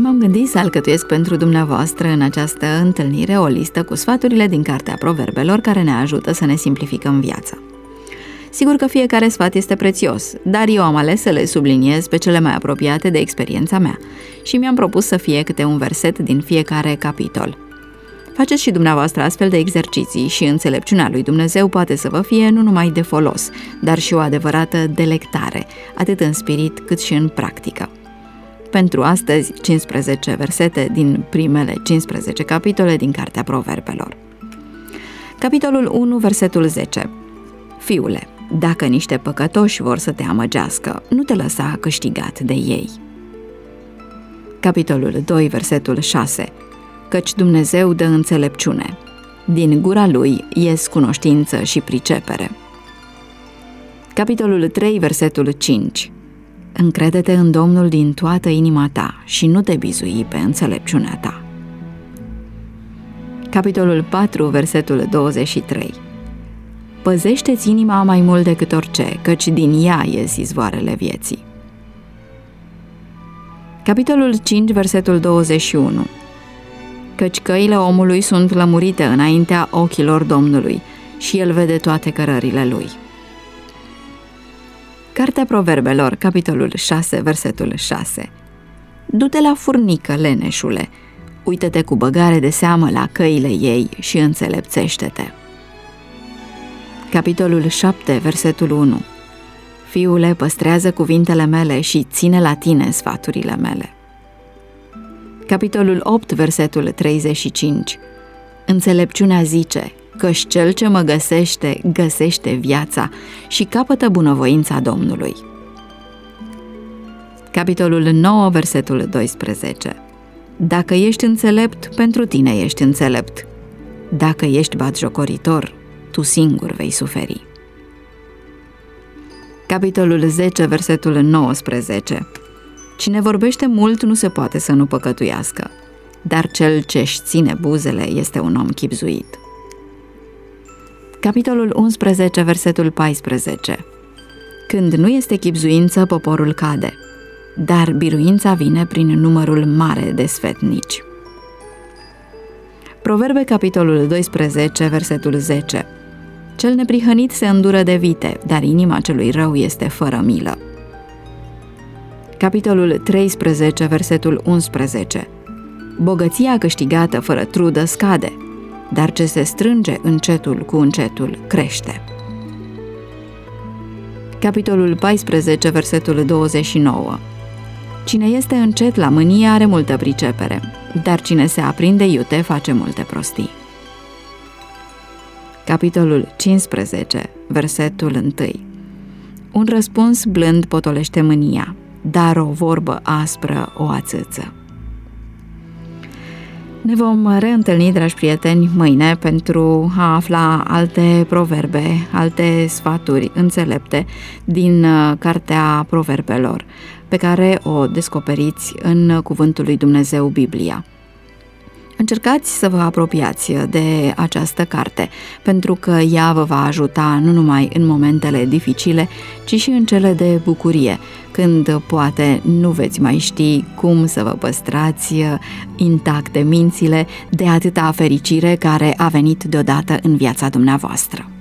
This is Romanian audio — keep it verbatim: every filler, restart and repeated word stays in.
M-am gândit să alcătuiesc pentru dumneavoastră în această întâlnire o listă cu sfaturile din Cartea Proverbelor care ne ajută să ne simplificăm viața. Sigur că fiecare sfat este prețios, dar eu am ales să le subliniez pe cele mai apropiate de experiența mea și mi-am propus să fie câte un verset din fiecare capitol. Faceți și dumneavoastră astfel de exerciții și înțelepciunea lui Dumnezeu poate să vă fie nu numai de folos, dar și o adevărată delectare, atât în spirit cât și în practică. Pentru astăzi, cincisprezece versete din primele cincisprezece capitole din Cartea Proverbelor. Capitolul unu, versetul zece. Fiule, dacă niște păcătoși vor să te amăgească, nu te lăsa câștigat de ei. Capitolul doi, versetul șase. Căci Dumnezeu dă înțelepciune. Din gura Lui ies cunoștință și pricepere. Capitolul trei, versetul cinci. Încrede-te în Domnul din toată inima ta și nu te bizui pe înțelepciunea ta. Capitolul patru, versetul douăzeci și trei. Păzește-ți inima mai mult decât orice, căci din ea ies izvoarele vieții. Capitolul cinci, versetul douăzeci și unu. Căci căile omului sunt lămurite înaintea ochilor Domnului și El vede toate cărările Lui. Cartea Proverbelor, capitolul șase, versetul șase. Du-te la furnică, leneșule, uită-te cu băgare de seamă la căile ei și înțelepțește-te. Capitolul șapte, versetul unu. Fiule, păstrează cuvintele mele și ține la tine sfaturile mele. Capitolul opt, versetul treizeci și cinci. Înțelepciunea zice, căci cel ce mă găsește, găsește viața și capătă bunăvoința Domnului. Capitolul nouă, versetul doisprezece. Dacă ești înțelept, pentru tine ești înțelept. Dacă ești batjocoritor, tu singur vei suferi. Capitolul zece, versetul nouăsprezece. Cine vorbește mult nu se poate să nu păcătuiască, dar cel ce-și ține buzele este un om chibzuit. Capitolul unsprezece, versetul paisprezece. Când nu este chibzuință, poporul cade, dar biruința vine prin numărul mare de sfetnici. Proverbe, capitolul doisprezece, versetul zece. Cel neprihănit se îndură de vite, dar inima celui rău este fără milă. Capitolul treisprezece, versetul unsprezece. Bogăția câștigată fără trudă scade, dar ce se strânge încetul cu încetul crește. Capitolul paisprezece, versetul douăzeci și nouă. Cine este încet la mânie are multă pricepere, dar cine se aprinde iute face multe prostii. Capitolul cincisprezece, versetul unu. Un răspuns blând potolește mânia, dar o vorbă aspră o ațâță. Ne vom reîntâlni, dragi prieteni, mâine pentru a afla alte proverbe, alte sfaturi înțelepte din Cartea Proverbelor, pe care o descoperiți în Cuvântul lui Dumnezeu, Biblia. Încercați să vă apropiați de această carte, pentru că ea vă va ajuta nu numai în momentele dificile, ci și în cele de bucurie, când poate nu veți mai ști cum să vă păstrați intacte mințile de atâta fericire care a venit deodată în viața dumneavoastră.